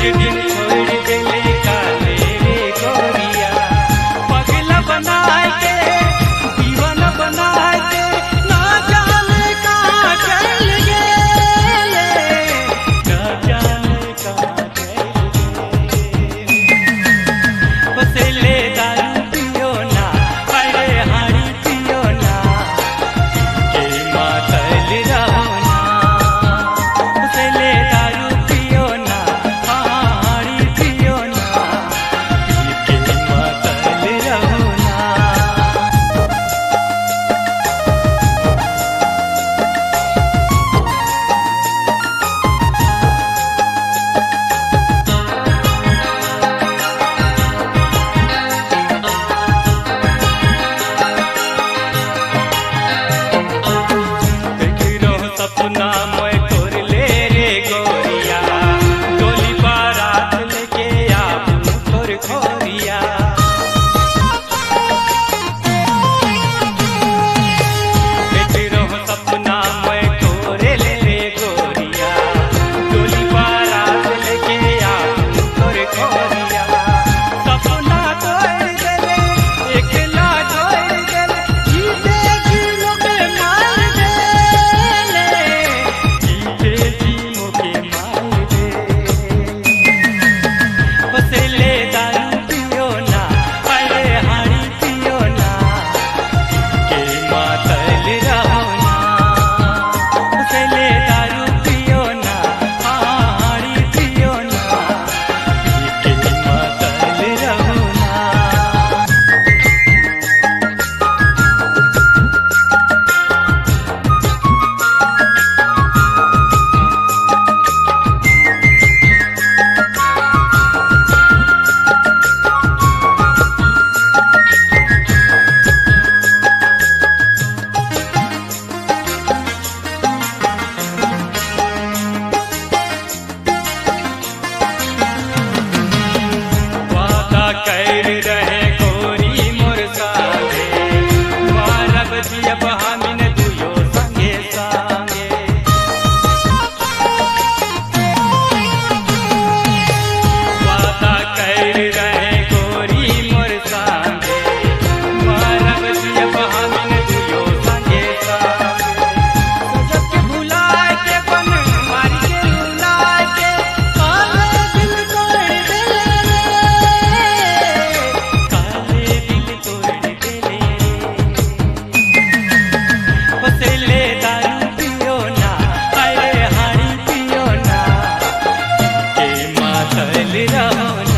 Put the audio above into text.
एक दिन छोड़ देले काले रे गोरिया, पगला बना के दीवाना बना के ना जाने कहाँ चल गए, ना जाने कहाँ चल गए। बसेले दारू पियो ना, अरे हाड़ी पियो ना, के मातल रहो ना। बसेले दारू पियो ना, हाड़ी पियो ना, के मातल रहो ना। देखिरो सपना मैं तोर ले रे गोरिया, डोली बारात लेके आऊं तोर खोरिया। देखिरो सपना मैं तोर ले रे गोरिया, डोली बारात लेके आऊं तोर खोरिया। सपना तोड़ देले, एकला तोड़ देले, जीते जी मोके मार देले, जीते जी मोके मार दे। बसेले दारू पियो ना, अरे हाड़ी पियो ना, के मातल रहो ना। बसेले दारू पियो ना, हाड़ी पियो ना, के मातल रहो ना। वादा कर रहे गोरी मोर सागे, मारब जियब हमिन दुयो संगे संगे। वादा कर रहे गोरी मोर सागे, मारब जियब हमिन दुयो संगे संगे। सजग के भुलाए के बन मारी के रुलाए के, काले दिल तोड़ देले रे, काले दिल तोड़ देले। बसेले दारू पियो ना, अरे हाड़ी पियो ना, के मातल रहो ना।